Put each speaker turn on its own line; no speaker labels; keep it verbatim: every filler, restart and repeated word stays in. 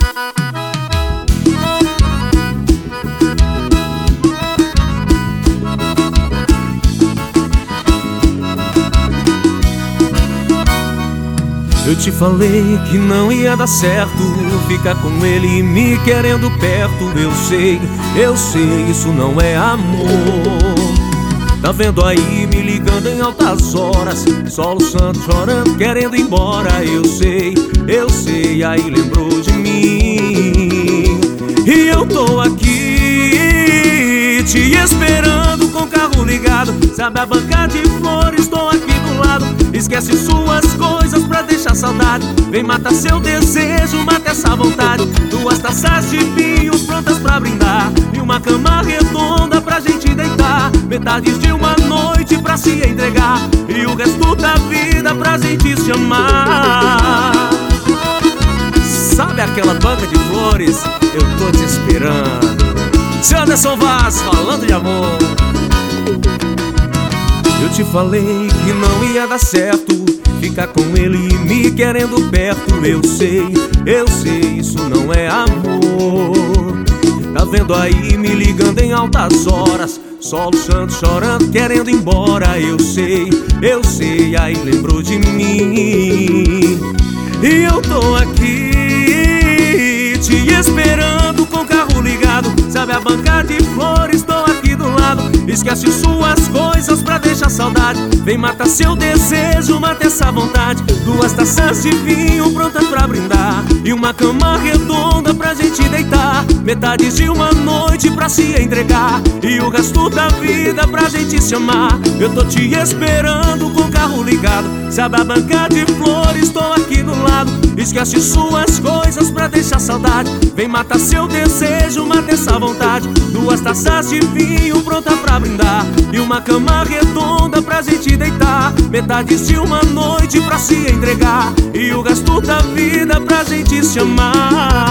Eu te falei que não ia dar certo ficar com ele e me querendo perto. Eu sei, eu sei, isso não é amor. Tá vendo aí me ligando em altas horas, soluçando, chorando, querendo ir embora. Eu sei, eu sei, aí lembrou de mim. E eu tô aqui te esperando com o carro ligado. Sabe a banca de flores, tô aqui do lado. Esquece suas coisas pra deixar saudade. Vem matar seu desejo, mata essa vontade. Duas taças de vinho prontas pra brindar e uma cama redonda pra gente deitar. Metades de uma noite pra se entregar e o resto da vida pra gente se amar. Sabe aquela banca de flores? Eu tô te esperando. Seu Anderson Vaz, falando de amor. Eu te falei que não ia dar certo ficar com ele e me querendo perto. Eu sei, eu sei, isso não é amor. Tá vendo aí me ligando em altas horas, soluçando, chorando, querendo ir embora. Eu sei, eu sei, aí lembrou de mim. E eu tô aqui te esperando com o carro ligado. Sabe a banca de flores, tô aqui do lado. Esquece suas coisas pra deixar saudade. Vem matar seu desejo, mata essa vontade. Duas taças de vinho prontas pra brindar e uma cama redonda pra gente deitar. Metades de uma noite pra se entregar e o resto da vida pra gente se amar. Eu tô te esperando com o carro ligado. Sabe a banca de flores, tô aqui do lado. Esquece suas coisas pra deixar saudade. Vem matar seu desejo, mata essa vontade. Duas taças de vinho pronta pra brindar e uma cama redonda pra gente deitar. Metades de uma noite pra se entregar e o resto da vida pra gente se amar.